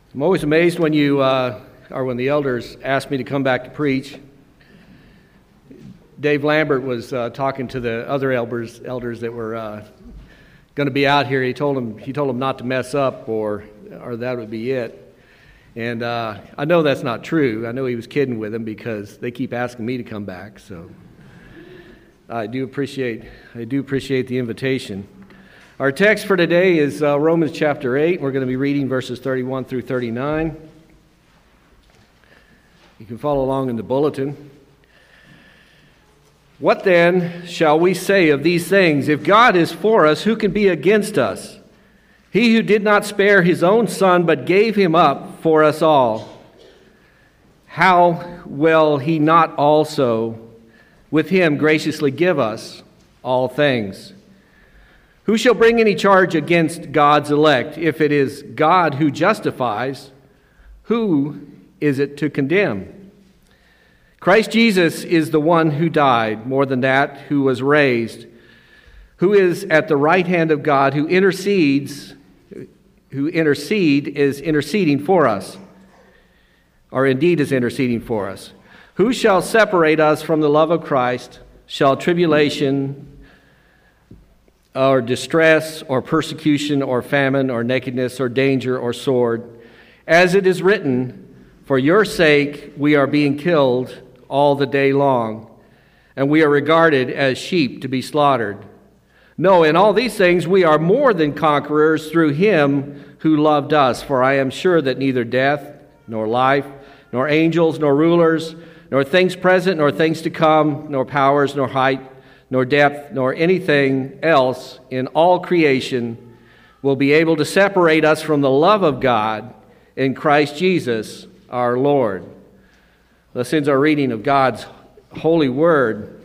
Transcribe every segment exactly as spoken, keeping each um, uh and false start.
I'm always amazed when you, uh, or when the elders ask me to come back to preach. Dave Lambert was uh, talking to the other elders, elders that were uh, going to be out here. He told them, he told them not to mess up, or, or that would be it. And uh, I know that's not true. I know he was kidding with them because they keep asking me to come back. So I do appreciate, I do appreciate the invitation. Our text for today is uh, Romans chapter eight. We're going to be reading verses thirty-one through thirty-nine. You can follow along in the bulletin. What then shall we say of these things? If God is for us, who can be against us? He who did not spare his own son, but gave him up for us all, how will he not also with him graciously give us all things? Who shall bring any charge against God's elect? If it is God who justifies, who is it to condemn? Christ Jesus is the one who died, more than that, who was raised, who is at the right hand of God, who intercedes, who intercede is interceding for us, or indeed is interceding for us. Who shall separate us from the love of Christ? Shall tribulation, or distress, or persecution, or famine, or nakedness, or danger, or sword? As it is written, for your sake we are being killed all the day long, and we are regarded as sheep to be slaughtered. No, in all these things we are more than conquerors through him who loved us. For I am sure that neither death, nor life, nor angels, nor rulers, nor things present, nor things to come, nor powers, nor height, nor depth, nor anything else in all creation will be able to separate us from the love of God in Christ Jesus our Lord. This ends our reading of God's holy word.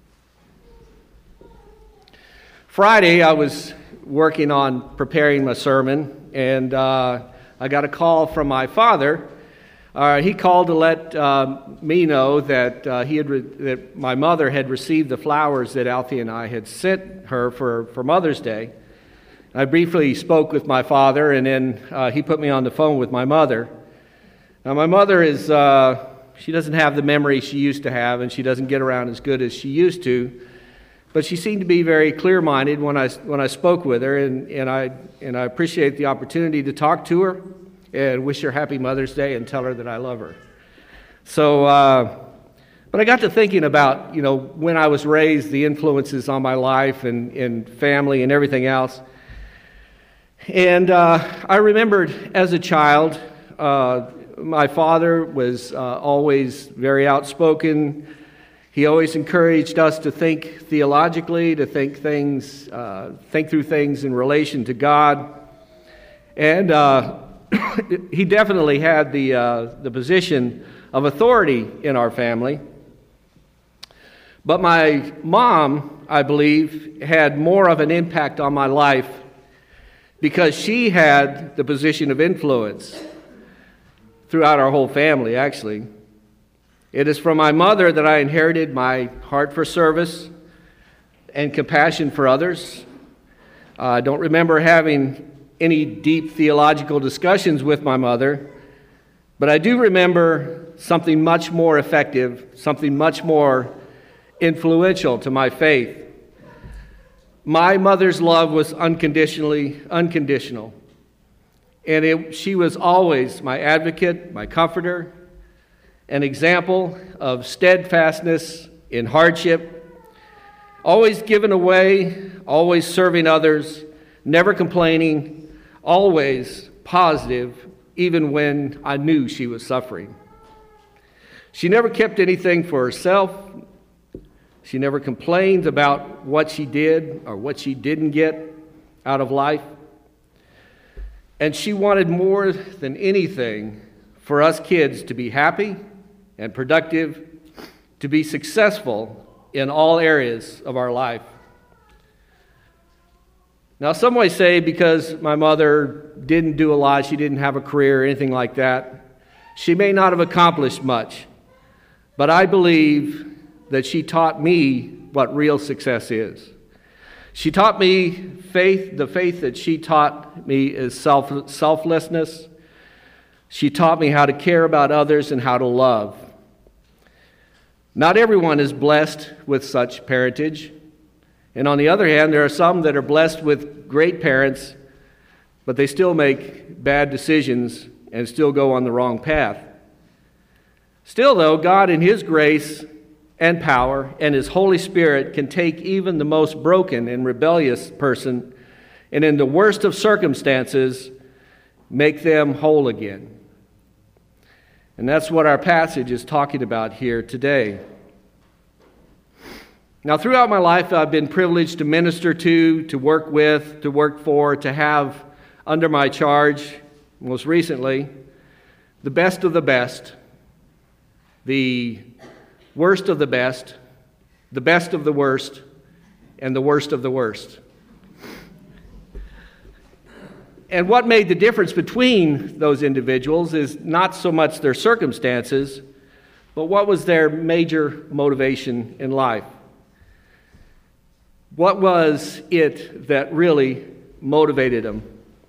Friday, I was working on preparing my sermon, and uh, I got a call from my father. Uh, he called to let uh, me know that uh, he had re- that my mother had received the flowers that Althea and I had sent her for, for Mother's Day. I briefly spoke with my father, and then uh, he put me on the phone with my mother. Now, my mother is, uh, she doesn't have the memory she used to have, and she doesn't get around as good as she used to, but she seemed to be very clear-minded when I, when I spoke with her, and, and, I, and I appreciate the opportunity to talk to her and wish her happy Mother's Day and tell her that I love her. So, uh, but I got to thinking about, you know, when I was raised, the influences on my life and, and family and everything else. And uh, I remembered as a child, uh, my father was uh, always very outspoken. He always encouraged us to think theologically, to think things, uh, think through things in relation to God. And uh, he definitely had the uh, the position of authority in our family. But my mom, I believe, had more of an impact on my life because she had the position of influence throughout our whole family, actually. It is from my mother that I inherited my heart for service and compassion for others. Uh, I don't remember having any deep theological discussions with my mother, but I do remember something much more effective, something much more influential to my faith. My mother's love was unconditionally unconditional, and it, she was always my advocate, my comforter, an example of steadfastness in hardship, always giving away, always serving others, never complaining, always positive, even when I knew she was suffering. She never kept anything for herself. She never complained about what she did or what she didn't get out of life. And she wanted more than anything for us kids to be happy and productive, to be successful in all areas of our life. Now, some might say because my mother didn't do a lot, she didn't have a career or anything like that, she may not have accomplished much. But I believe that she taught me what real success is. She taught me faith. The faith that she taught me is self, selflessness, She taught me how to care about others and how to love. Not everyone is blessed with such parentage. And on the other hand, there are some that are blessed with great parents, but they still make bad decisions and still go on the wrong path. Still, though, God in His grace and power and His Holy Spirit can take even the most broken and rebellious person and in the worst of circumstances make them whole again. And that's what our passage is talking about here today. Now, throughout my life, I've been privileged to minister to, to work with, to work for, to have under my charge, most recently, the best of the best, the worst of the best, the best of the worst, and the worst of the worst. And what made the difference between those individuals is not so much their circumstances, but what was their major motivation in life. What was it that really motivated them?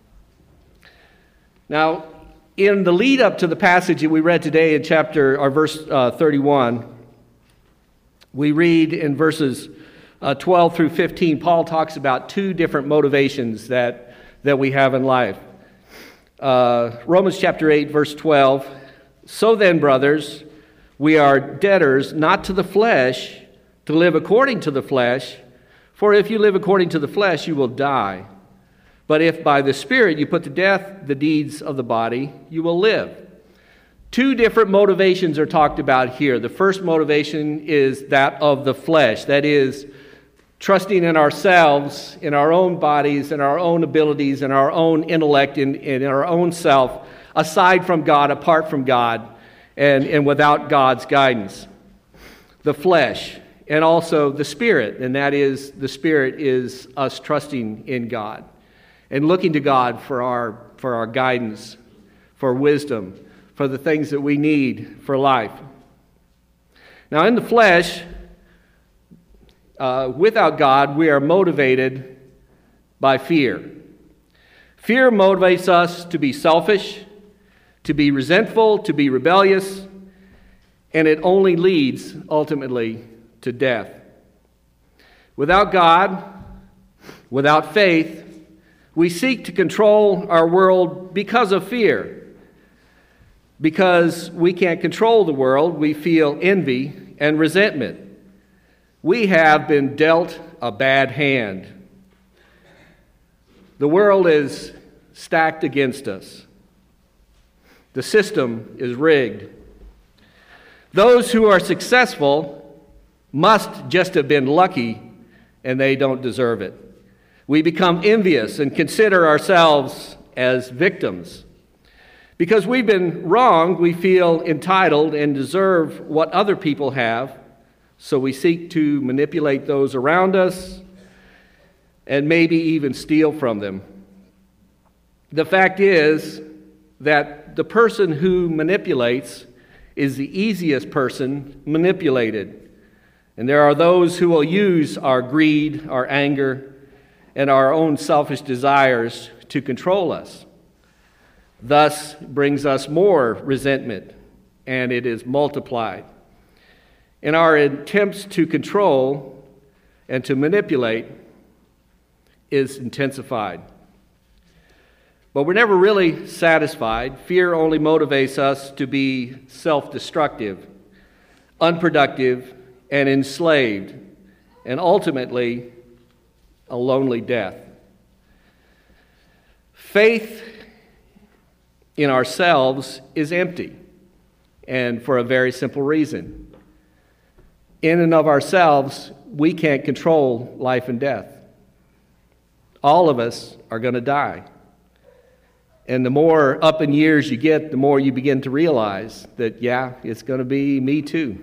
Now, in the lead up to the passage that we read today in chapter or verse uh, thirty-one, we read in verses uh, twelve through fifteen, Paul talks about two different motivations that that we have in life. Uh, Romans chapter eight, verse twelve, "So then, brothers, we are debtors not to the flesh, to live according to the flesh, for if you live according to the flesh, you will die. But if by the Spirit you put to death the deeds of the body, you will live." Two different motivations are talked about here. The first motivation is that of the flesh, that is, trusting in ourselves, in our own bodies, in our own abilities, in our own intellect, in, in our own self, aside from God, apart from God, and, and without God's guidance. The flesh, and also the Spirit, and that is, the Spirit is us trusting in God and looking to God for our, for our guidance, for wisdom, for the things that we need for life. Now, in the flesh, Uh, without God, we are motivated by fear. Fear motivates us to be selfish, to be resentful, to be rebellious, and it only leads, ultimately, to death. Without God, without faith, we seek to control our world because of fear. Because we can't control the world, we feel envy and resentment. We have been dealt a bad hand. The world is stacked against us. The system is rigged. Those who are successful must just have been lucky, and they don't deserve it. We become envious and consider ourselves as victims. Because we've been wronged, we feel entitled and deserve what other people have. So we seek to manipulate those around us and maybe even steal from them. The fact is that the person who manipulates is the easiest person manipulated. And there are those who will use our greed, our anger, and our own selfish desires to control us. Thus brings us more resentment, and it is multiplied. In our attempts to control and to manipulate is intensified. But we're never really satisfied. Fear only motivates us to be self-destructive, unproductive, and enslaved, and ultimately a lonely death. Faith in ourselves is empty, and for a very simple reason. In and of ourselves, we can't control life and death. All of us are going to die. And the more up in years you get, the more you begin to realize that, yeah, it's going to be me too.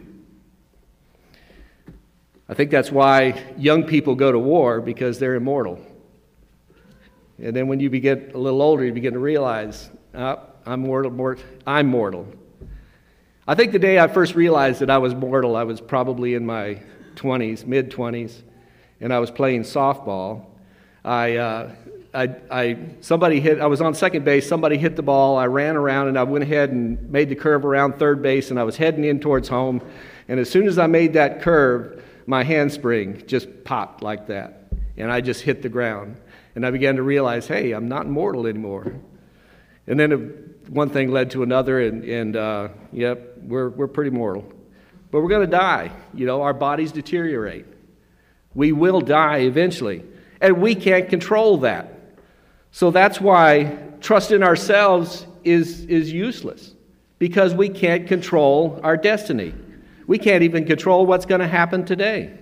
I think that's why young people go to war, because they're immortal. And then when you get a little older, you begin to realize, oh, I'm mortal, mort- I'm mortal. I think the day I first realized that I was mortal, I was probably in my twenties, mid-twenties, and I was playing softball. I uh, I, I somebody hit. I was on second base. Somebody hit the ball. I ran around and I went ahead and made the curve around third base, and I was heading in towards home. And as soon as I made that curve, my handspring just popped like that, and I just hit the ground. And I began to realize, hey, I'm not mortal anymore. And then it, one thing led to another, and, and uh, yep, we're we're pretty mortal. But we're going to die. You know, our bodies deteriorate. We will die eventually, and we can't control that. So that's why trust in ourselves is, is useless, because we can't control our destiny. We can't even control what's going to happen today.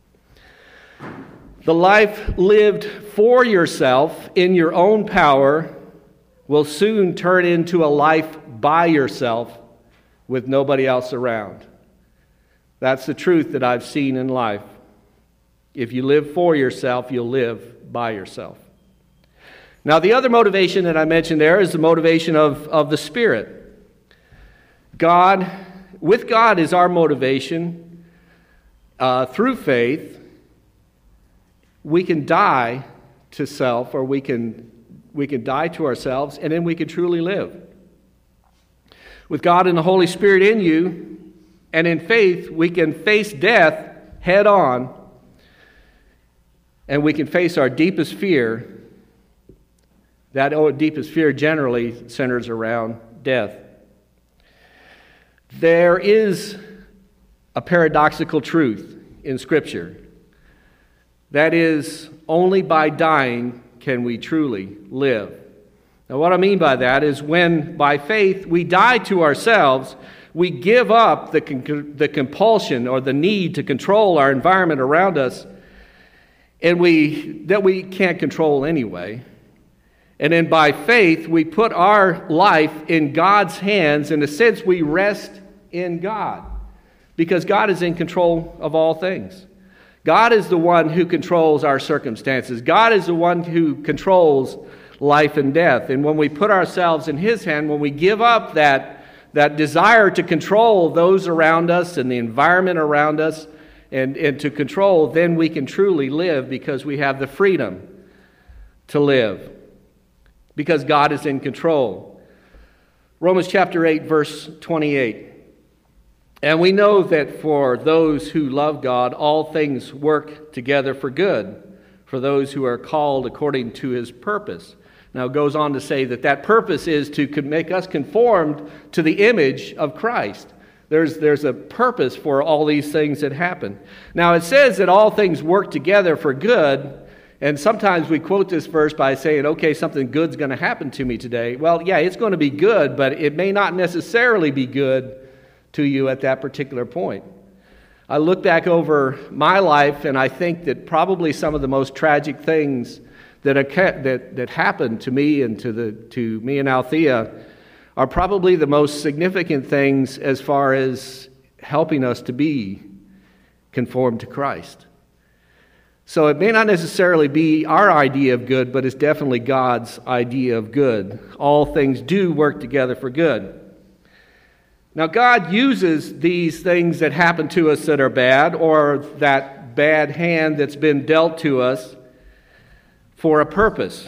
The life lived for yourself in your own power will soon turn into a life by yourself with nobody else around. That's the truth that I've seen in life. If you live for yourself, you'll live by yourself. Now, the other motivation that I mentioned there is the motivation of, of the Spirit. God, with God is our motivation. Uh, through faith, we can die to self, or we can we can die to ourselves, and then we can truly live. With God and the Holy Spirit in you, and in faith, we can face death head on, and we can face our deepest fear. That oh, deepest fear generally centers around death. There is a paradoxical truth in Scripture. That is, only by dying can we truly live. Now, what I mean by that is when, by faith, we die to ourselves, we give up the, con- the compulsion or the need to control our environment around us, and we that we can't control anyway. And then by faith, we put our life in God's hands. In a sense, we rest in God, because God is in control of all things. God is the one who controls our circumstances. God is the one who controls life and death. And when we put ourselves in His hand, when we give up that, that desire to control those around us and the environment around us and, and to control, then we can truly live, because we have the freedom to live, because God is in control. Romans chapter eight, verse twenty-eight. And we know that for those who love God, all things work together for good, for those who are called according to His purpose. Now it goes on to say that that purpose is to make us conformed to the image of Christ. There's, there's a purpose for all these things that happen. Now it says that all things work together for good, and sometimes we quote this verse by saying, okay, something good's going to happen to me today. Well, yeah, it's going to be good, but it may not necessarily be good to you at that particular point. I look back over my life, and I think that probably some of the most tragic things that that that happened to me and to the to me and Althea are probably the most significant things as far as helping us to be conformed to Christ. So it may not necessarily be our idea of good, but it's definitely God's idea of good. All things do work together for good. Now, God uses these things that happen to us that are bad, or that bad hand that's been dealt to us, for a purpose.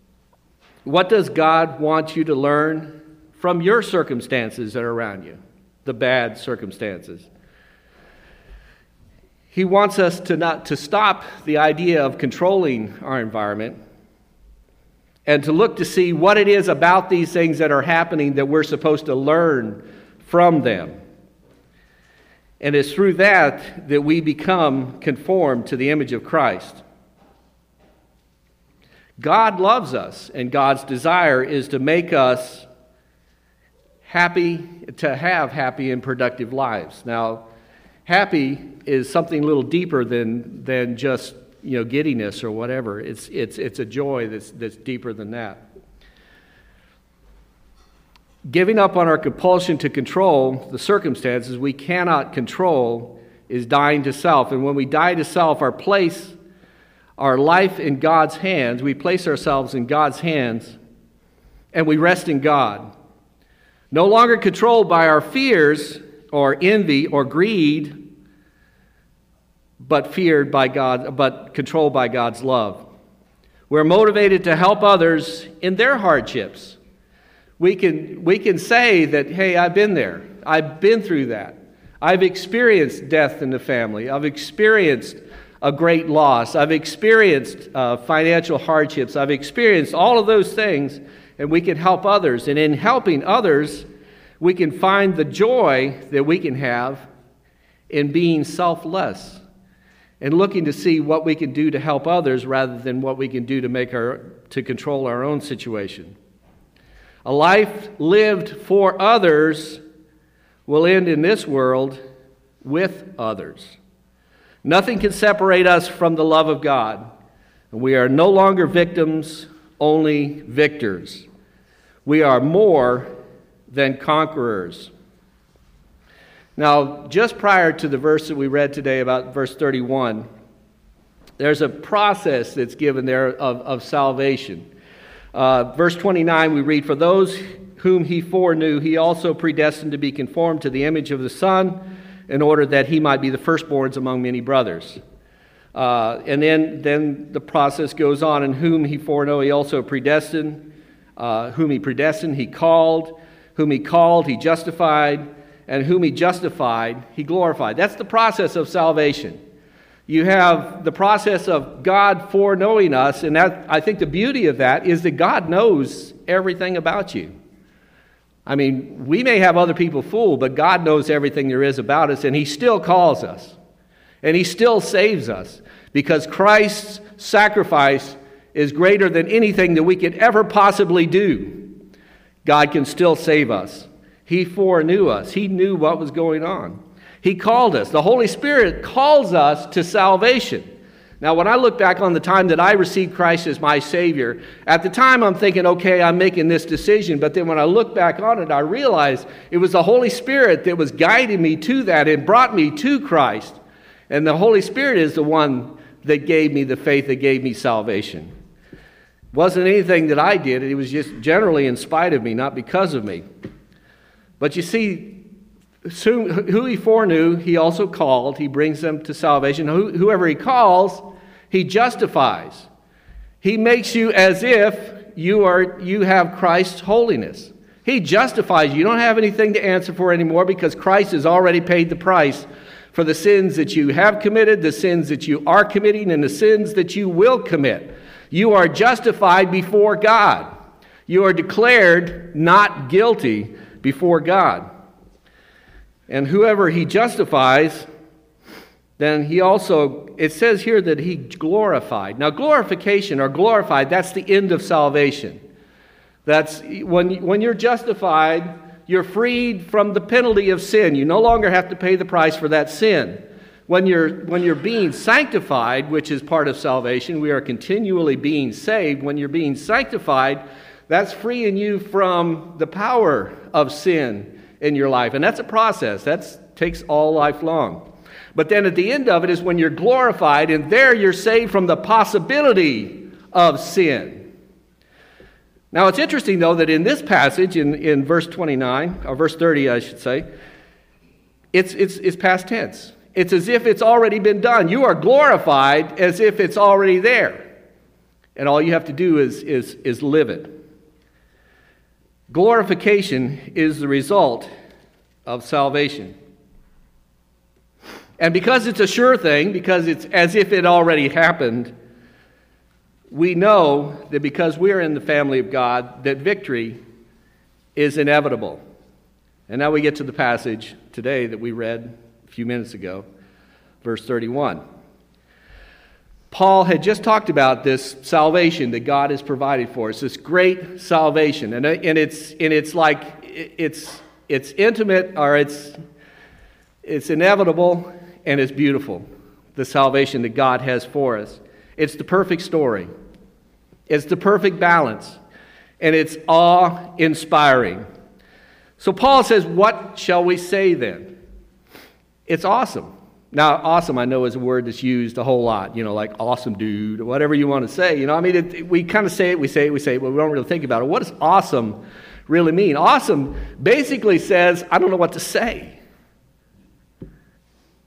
What does God want you to learn from your circumstances that are around you, the bad circumstances? He wants us to not to stop the idea of controlling our environment and to look to see what it is about these things that are happening that we're supposed to learn from them. And it's through that that we become conformed to the image of Christ. God loves us, and God's desire is to make us happy, to have happy and productive lives. Now, happy is something a little deeper than than just, you know, giddiness or whatever. It's it's it's a joy that's that's deeper than that. Giving up on our compulsion to control the circumstances we cannot control is dying to self. And when we die to self, our place, our life in God's hands, we place ourselves in God's hands, and we rest in God. No longer controlled by our fears or envy or greed, but feared by God, but controlled by God's love. We're motivated to help others in their hardships. We can, we can say that, hey, I've been there. I've been through that. I've experienced death in the family. I've experienced a great loss. I've experienced uh, financial hardships. I've experienced all of those things, and we can help others. And in helping others, we can find the joy that we can have in being selfless and looking to see what we can do to help others rather than what we can do to make our to control our own situation. A life lived for others will end in this world with others. Nothing can separate us from the love of God. We are no longer victims, only victors. We are more than conquerors. Now, just prior to the verse that we read today, about verse thirty-one, there's a process that's given there of, of salvation. Uh, verse twenty-nine, we read, "For those whom he foreknew, he also predestined to be conformed to the image of the Son, in order that he might be the firstborns among many brothers." Uh, and then, then the process goes on, "And whom he foreknew, he also predestined. Uh, whom he predestined, he called. Whom he called, he justified. And whom he justified, he glorified." That's the process of salvation. You have the process of God foreknowing us, and that, I think the beauty of that is that God knows everything about you. I mean, we may have other people fooled, but God knows everything there is about us, and he still calls us. And he still saves us, because Christ's sacrifice is greater than anything that we could ever possibly do. God can still save us. He foreknew us. He knew what was going on. He called us. The Holy Spirit calls us to salvation. Now, when I look back on the time that I received Christ as my Savior, at the time I'm thinking, okay, I'm making this decision. But then when I look back on it, I realize it was the Holy Spirit that was guiding me to that and brought me to Christ. And the Holy Spirit is the one that gave me the faith that gave me salvation. It wasn't anything that I did. It was just generally in spite of me, not because of me. But you see, who he foreknew, he also called. He brings them to salvation. Whoever he calls, he justifies. He makes you as if you are you have Christ's holiness. He justifies you. You don't have anything to answer for anymore, because Christ has already paid the price for the sins that you have committed, the sins that you are committing, and the sins that you will commit. You are justified before God. You are declared not guilty before God. And whoever he justifies, then he also, it says here that he glorified. Now, glorification or glorified, that's the end of salvation. That's when, when you're justified, you're freed from the penalty of sin. You no longer have to pay the price for that sin. When you're, when you're being sanctified, which is part of salvation, we are continually being saved. When you're being sanctified, that's freeing you from the power of sin in your life. And that's a process. That takes all life long. But then at the end of it is when you're glorified, and there you're saved from the possibility of sin. Now, it's interesting, though, that in this passage, in, in verse twenty-nine, or verse thirty, I should say, it's, it's, it's past tense. It's as if it's already been done. You are glorified as if it's already there. And all you have to do is, is, is live it. Glorification is the result of salvation. And because it's a sure thing, because it's as if it already happened, we know that because we are in the family of God, that victory is inevitable. And now we get to the passage today that we read a few minutes ago, verse thirty-one. Paul had just talked about this salvation that God has provided for us, this great salvation. And, and it's and it's like, it's it's intimate, or it's it's inevitable, and it's beautiful, the salvation that God has for us. It's the perfect story. It's the perfect balance. And it's awe-inspiring. So Paul says, what shall we say then? It's awesome. Now, awesome, I know, is a word that's used a whole lot, you know, like awesome dude, or whatever you want to say. You know, I mean, it, it, we kind of say it, we say it, we say it, but we don't really think about it. What does awesome really mean? Awesome basically says, I don't know what to say.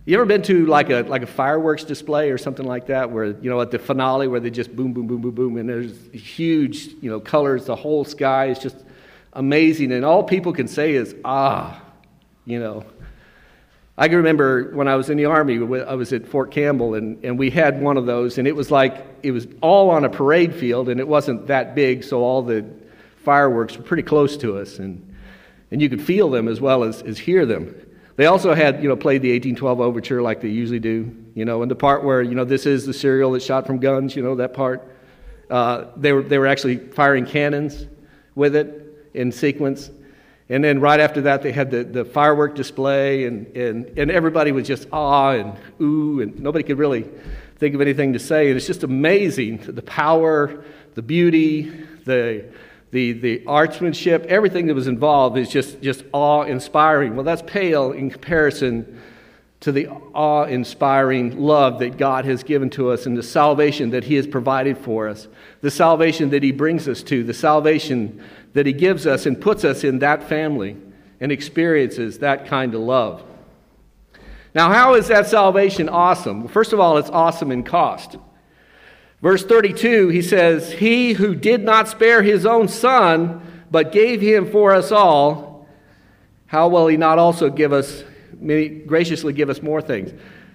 You ever been to like a like a fireworks display or something like that, where, you know, at the finale where they just boom, boom, boom, boom, boom, and there's huge, you know, colors, the whole sky is just amazing, and all people can say is, ah, you know. I can remember when I was in the Army, I was at Fort Campbell, and, and we had one of those, and it was like, it was all on a parade field, and it wasn't that big, so all the fireworks were pretty close to us, and, and you could feel them as well as, as hear them. They also had, you know, played the eighteen twelve Overture like they usually do, you know, and the part where, you know, this is the serial that's shot from guns, you know, that part. Uh, they were they were actually firing cannons with it in sequence. And then right after that, they had the, the firework display, and, and, and everybody was just awe and ooh, and nobody could really think of anything to say. And it's just amazing, the power, the beauty, the the the artsmanship, everything that was involved is just, just awe-inspiring. Well, that's pale in comparison to the awe-inspiring love that God has given to us and the salvation that He has provided for us, the salvation that He brings us to, the salvation that He gives us and puts us in that family and experiences that kind of love. Now, how is that salvation awesome? Well, first of all, it's awesome in cost. Verse thirty-two, he says, "He who did not spare His own Son, but gave Him for us all, how will He not also give us, graciously give us more things?"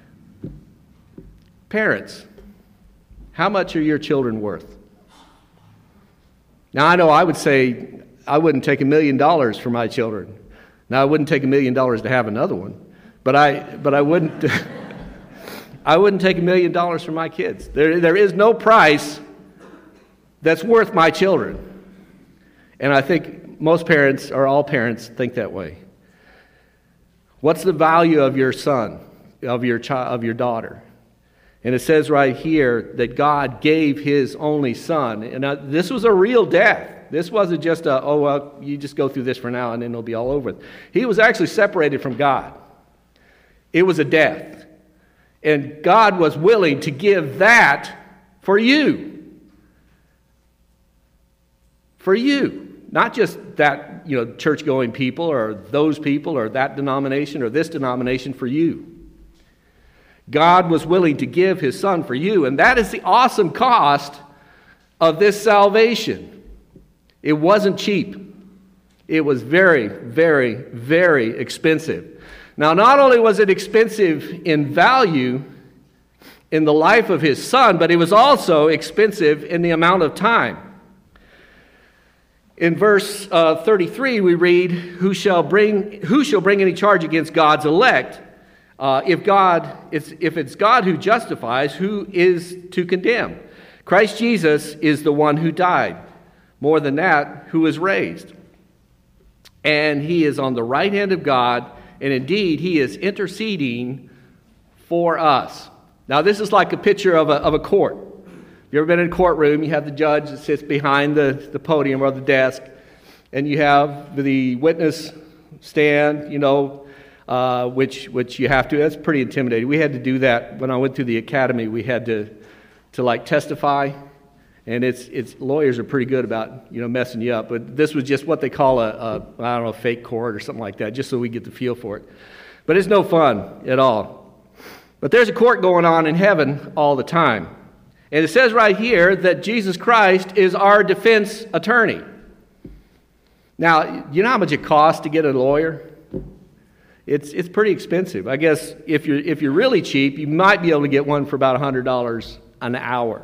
Parents, how much are your children worth? Now, I know I would say I wouldn't take a million dollars for my children. Now, I wouldn't take a million dollars to have another one, but I but I wouldn't I wouldn't take a million dollars for my kids. There there is no price that's worth my children. And I think most parents, or all parents, think that way. What's the value of your son, of your child, of your daughter? And it says right here that God gave His only Son. And uh, this was a real death. This wasn't just a, oh, well, you just go through this for now and then it'll be all over. He was actually separated from God. It was a death. And God was willing to give that for you. For you. Not just that, you know, church-going people or those people or that denomination or this denomination, for you. God was willing to give His Son for you, and that is the awesome cost of this salvation. It wasn't cheap. It was very, very, very expensive. Now, not only was it expensive in value in the life of His Son, but it was also expensive in the amount of time. In verse uh, thirty-three, we read, "Who shall bring who shall bring any charge against God's elect? Uh, if God, it's, if it's God who justifies, who is to condemn? Christ Jesus is the one who died. More than that, who was raised. And He is on the right hand of God, and indeed He is interceding for us." Now, this is like a picture of a, of a court. You ever been in a courtroom? You have the judge that sits behind the, the podium or the desk, and you have the witness stand, you know, Uh, which which you have to. That's pretty intimidating. We had to do that when I went through the academy. We had to to like testify, and it's it's lawyers are pretty good about, you know, messing you up. But this was just what they call a, a I don't know fake court or something like that, just so we get the feel for it. But it's no fun at all. But there's a court going on in heaven all the time, and it says right here that Jesus Christ is our defense attorney. Now, you know how much it costs to get a lawyer? It's it's pretty expensive. I guess if you're if you're really cheap, you might be able to get one for about one hundred dollars an hour.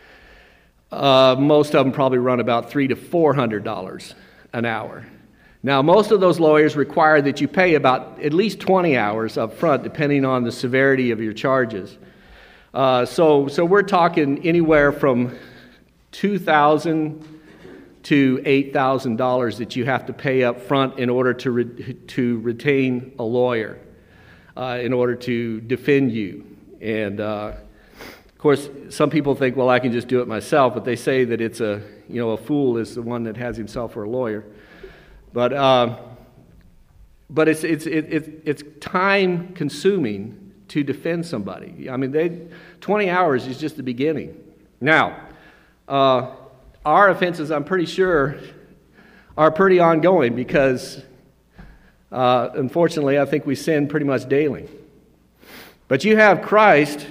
Uh, most of them probably run about three to four hundred dollars an hour. Now, most of those lawyers require that you pay about at least twenty hours up front, depending on the severity of your charges. Uh, so so we're talking anywhere from two thousand to eight thousand dollars that you have to pay up front in order to re- to retain a lawyer, uh, in order to defend you. And uh, of course, some people think, well, I can just do it myself, but they say that it's a, you know, a fool is the one that has himself for a lawyer. But uh, but it's it's it, it, it's time consuming to defend somebody. I mean, they twenty hours is just the beginning. Now. Uh, Our offenses, I'm pretty sure, are pretty ongoing because, uh, unfortunately, I think we sin pretty much daily. But you have Christ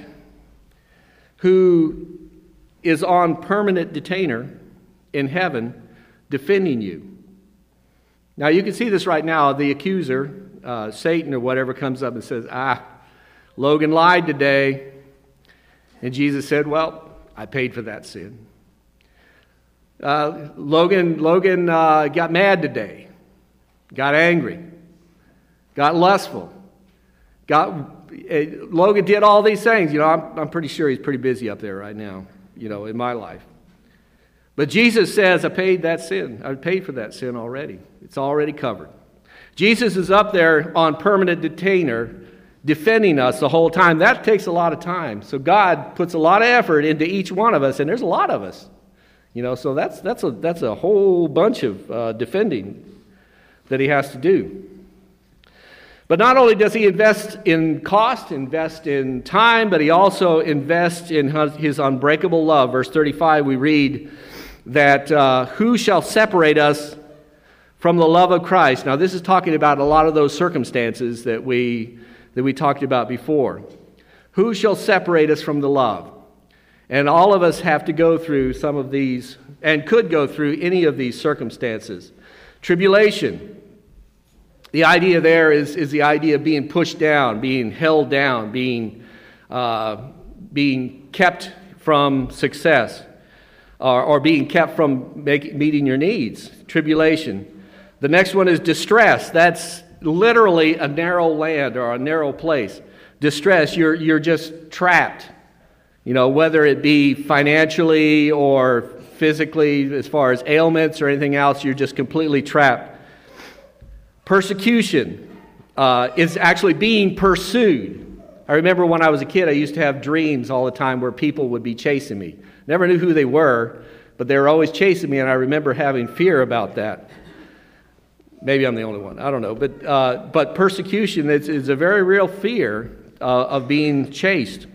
who is on permanent detainer in heaven defending you. Now you can see this right now. The accuser, uh, Satan or whatever, comes up and says, ah, Logan lied today. And Jesus said, well, I paid for that sin. Uh, Logan, Logan uh, got mad today, got angry, got lustful, got uh, Logan did all these things. You know, I'm, I'm pretty sure he's pretty busy up there right now, you know, in my life. But Jesus says, I paid that sin. I paid for that sin already. It's already covered. Jesus is up there on permanent detainer, defending us the whole time. That takes a lot of time. So God puts a lot of effort into each one of us, and there's a lot of us. You know, so that's that's a that's a whole bunch of uh, defending that he has to do. But not only does he invest in cost, invest in time, but he also invests in his unbreakable love. Verse thirty-five, we read that uh, who shall separate us from the love of Christ? Now, this is talking about a lot of those circumstances that we that we talked about before. Who shall separate us from the love? And all of us have to go through some of these, and could go through any of these circumstances. Tribulation. The idea there is, is the idea of being pushed down, being held down, being, uh, being kept from success, or, or being kept from make, meeting your needs. Tribulation. The next one is distress. That's literally a narrow land or a narrow place. Distress, you're, you're just trapped. You know, whether it be financially or physically, as far as ailments or anything else, you're just completely trapped. Persecution uh, is actually being pursued. I remember when I was a kid, I used to have dreams all the time where people would be chasing me. Never knew who they were, but they were always chasing me, and I remember having fear about that. Maybe I'm the only one. I don't know. But uh, but persecution is, is a very real fear uh, of being chased.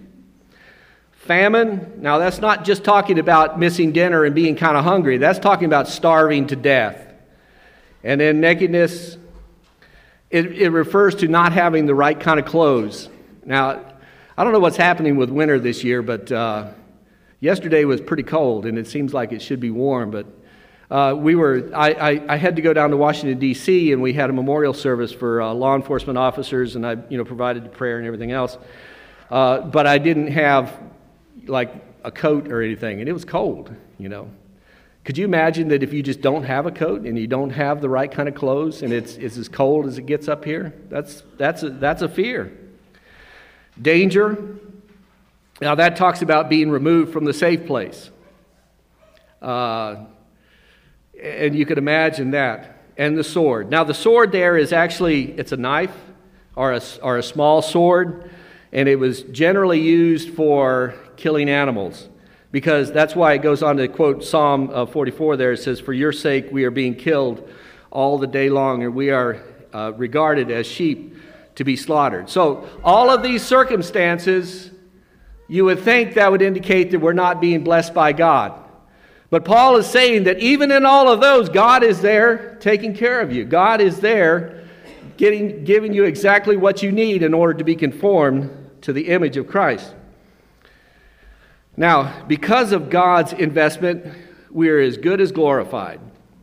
Famine, now that's not just talking about missing dinner and being kind of hungry. That's talking about starving to death. And then nakedness, it, it refers to not having the right kind of clothes. Now, I don't know what's happening with winter this year, but uh, yesterday was pretty cold, and it seems like it should be warm. But uh, we were, I, I, I had to go down to Washington, D C, and we had a memorial service for uh, law enforcement officers, and I, you know, provided the prayer and everything else. Uh, but I didn't have like a coat or anything, and it was cold, you know. Could you imagine that if you just don't have a coat and you don't have the right kind of clothes and it's, it's as cold as it gets up here? That's, that's, a, that's a fear. Danger. Now that talks about being removed from the safe place. Uh, and you could imagine that. And the sword. Now the sword there is actually, it's a knife or a, or a small sword, and it was generally used for killing animals, because that's why it goes on to quote Psalm uh, forty-four there. It says, for your sake we are being killed all the day long, and we are uh, regarded as sheep to be slaughtered. So all of these circumstances, you would think that would indicate that we're not being blessed by God. But Paul is saying that even in all of those, God is there taking care of you. God is there getting, giving you exactly what you need in order to be conformed to the image of Christ. Now, because of God's investment, we are as good as glorified.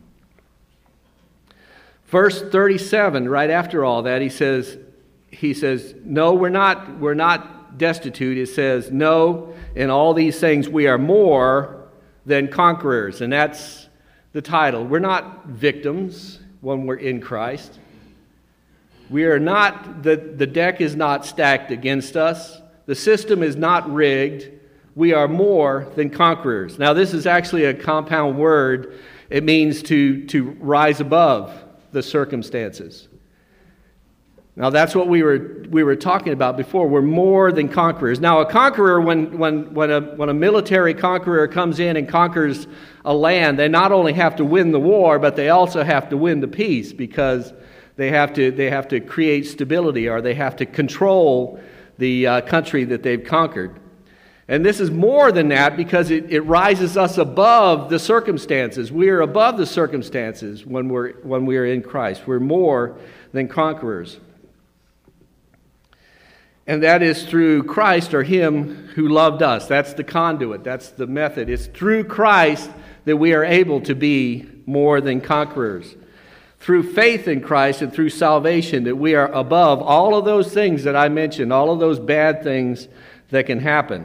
Verse thirty-seven, right after all that, he says, he says, no, we're not, we're not destitute. It says, no, in all these things we are more than conquerors. And that's the title. We're not victims when we're in Christ. We are not, the, the deck is not stacked against us. The system is not rigged. We are more than conquerors. Now, this is actually a compound word. It means to, to rise above the circumstances. Now, that's what we were we were talking about before. We're more than conquerors. Now, a conqueror, when when when a when a military conqueror comes in and conquers a land, they not only have to win the war, but they also have to win the peace, because they have to they have to create stability, or they have to control the uh, country that they've conquered. And this is more than that, because it, it rises us above the circumstances. We are above the circumstances when we're when we are in Christ. We're more than conquerors. And that is through Christ, or Him who loved us. That's the conduit. That's the method. It's through Christ that we are able to be more than conquerors. Through faith in Christ and through salvation that we are above all of those things that I mentioned, all of those bad things that can happen.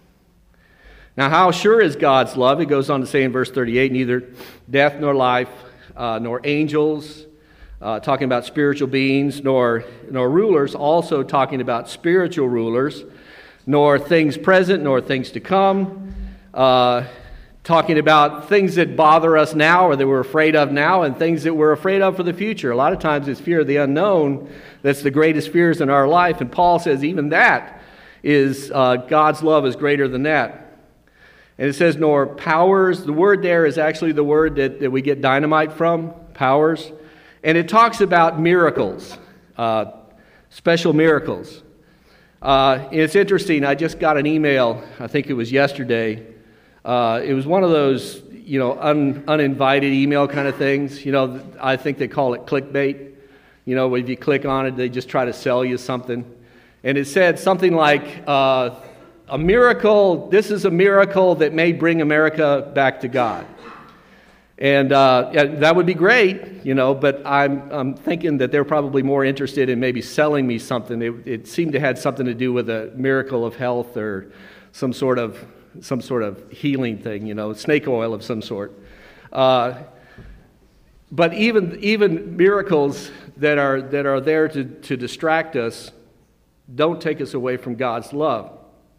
Now, how sure is God's love? It goes on to say in verse thirty-eight, neither death nor life, uh, nor angels, uh, talking about spiritual beings, nor, nor rulers, also talking about spiritual rulers, nor things present, nor things to come, uh, talking about things that bother us now or that we're afraid of now and things that we're afraid of for the future. A lot of times it's fear of the unknown that's the greatest fears in our life, and Paul says even that is, uh, God's love is greater than that. And it says, nor powers. The word there is actually the word that, that we get dynamite from, powers. And it talks about miracles, uh, special miracles. Uh, and it's interesting, I just got an email, I think it was yesterday. Uh, it was one of those, you know, un, uninvited email kind of things. You know, I think they call it clickbait. You know, if you click on it, they just try to sell you something. And it said something like, uh, a miracle, this is a miracle that may bring America back to God. And uh, yeah, that would be great, you know, but I'm, I'm thinking that they're probably more interested in maybe selling me something. It, it seemed to have something to do with a miracle of health or some sort of some sort of healing thing, you know, snake oil of some sort. Uh, but even even miracles that are that are there to, to distract us don't take us away from God's love.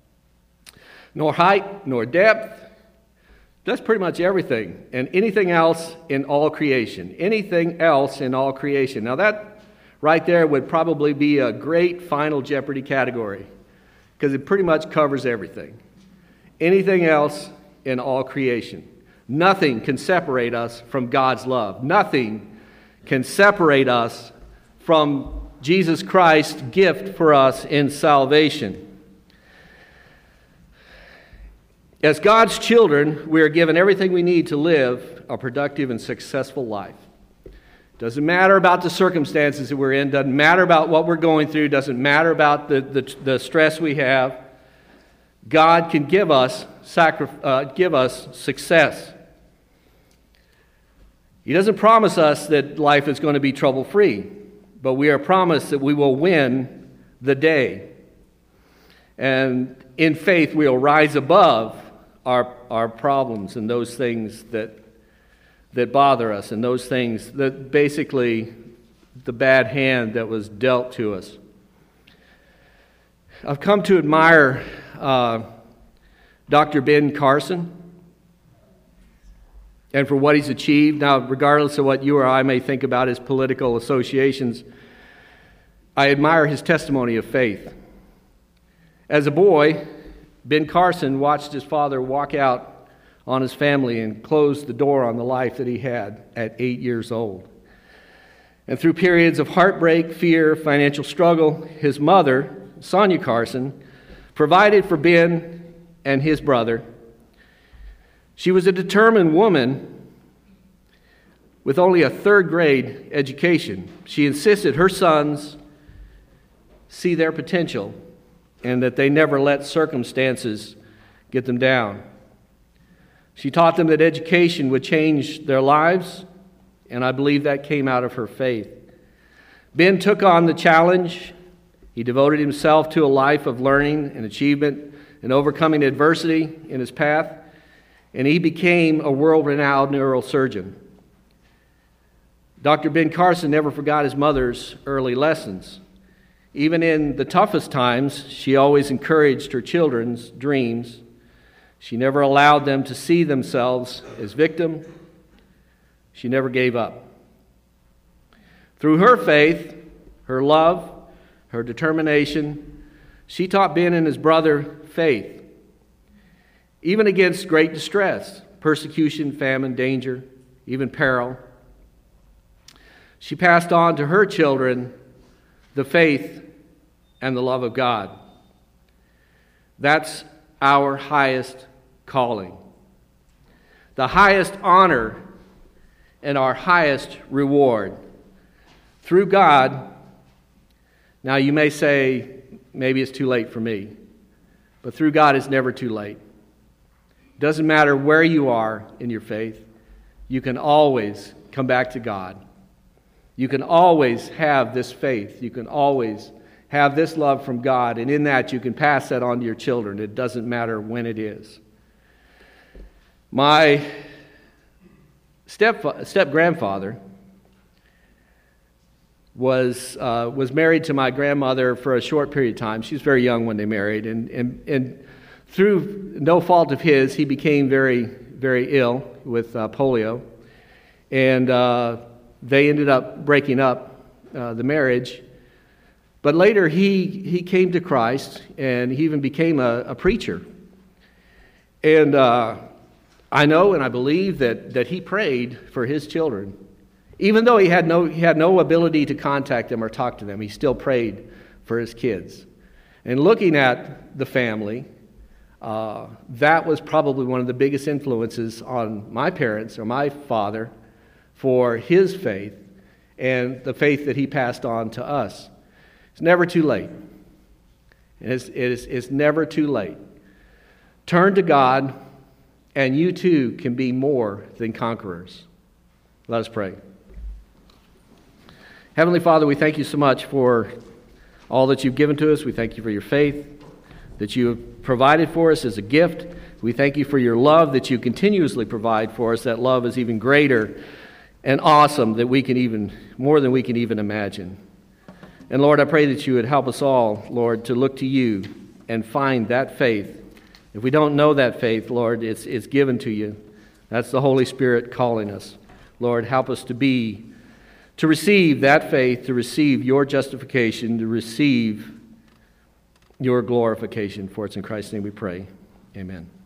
Nor height, nor depth. That's pretty much everything. And anything else in all creation. Anything else in all creation. Now that right there would probably be a great Final Jeopardy category, because it pretty much covers everything. Anything else in all creation. Nothing can separate us from God's love. Nothing can separate us from Jesus Christ's gift for us in salvation. As God's children, we are given everything we need to live a productive and successful life. Doesn't matter about the circumstances that we're in, doesn't matter about what we're going through, doesn't matter about the, the, the stress we have. God can give us, sacri- uh, give us success. He doesn't promise us that life is going to be trouble-free, but we are promised that we will win the day. And in faith, we will rise above Our, our problems and those things that that bother us and those things that basically the bad hand that was dealt to us. I've come to admire uh, Doctor Ben Carson and for what he's achieved. Now, regardless of what you or I may think about his political associations, I admire his testimony of faith. As a boy, Ben Carson watched his father walk out on his family and close the door on the life that he had at eight years old. And through periods of heartbreak, fear, financial struggle, his mother, Sonia Carson, provided for Ben and his brother. She was a determined woman with only a third grade education. She insisted her sons see their potential and that they never let circumstances get them down. She taught them that education would change their lives, and I believe that came out of her faith. Ben took on the challenge. He devoted himself to a life of learning and achievement and overcoming adversity in his path, and he became a world-renowned neurosurgeon. Doctor Ben Carson never forgot his mother's early lessons. Even in the toughest times, she always encouraged her children's dreams. She never allowed them to see themselves as victims. She never gave up. Through her faith, her love, her determination, she taught Ben and his brother faith. Even against great distress, persecution, famine, danger, even peril, she passed on to her children the faith and the love of God. That's our highest calling. The highest honor and our highest reward. Through God, now you may say, maybe it's too late for me. But through God, it's never too late. Doesn't matter where you are in your faith, you can always come back to God. You can always have this faith. You can always have this love from God, and in that you can pass that on to your children. It doesn't matter when it is. My step step grandfather was uh, was married to my grandmother for a short period of time. She was very young when they married, and and and through no fault of his, he became very very ill with uh, polio, and uh, they ended up breaking up uh, the marriage. But later he he came to Christ, and he even became a, a preacher. And uh, I know and I believe that that he prayed for his children. Even though he had no he had no ability to contact them or talk to them, he still prayed for his kids. And looking at the family, uh, that was probably one of the biggest influences on my parents or my father for his faith and the faith that he passed on to us. It's never too late. It's, it is, it's never too late. Turn to God, and you too can be more than conquerors. Let us pray. Heavenly Father, we thank you so much for all that you've given to us. We thank you for your faith that you have provided for us as a gift. We thank you for your love that you continuously provide for us. That love is even greater and awesome that we can even, more than we can even imagine. And Lord, I pray that you would help us all, Lord, to look to you and find that faith. If we don't know that faith, Lord, it's, it's given to you. That's the Holy Spirit calling us. Lord, help us to be, to receive that faith, to receive your justification, to receive your glorification. For it's in Christ's name we pray. Amen.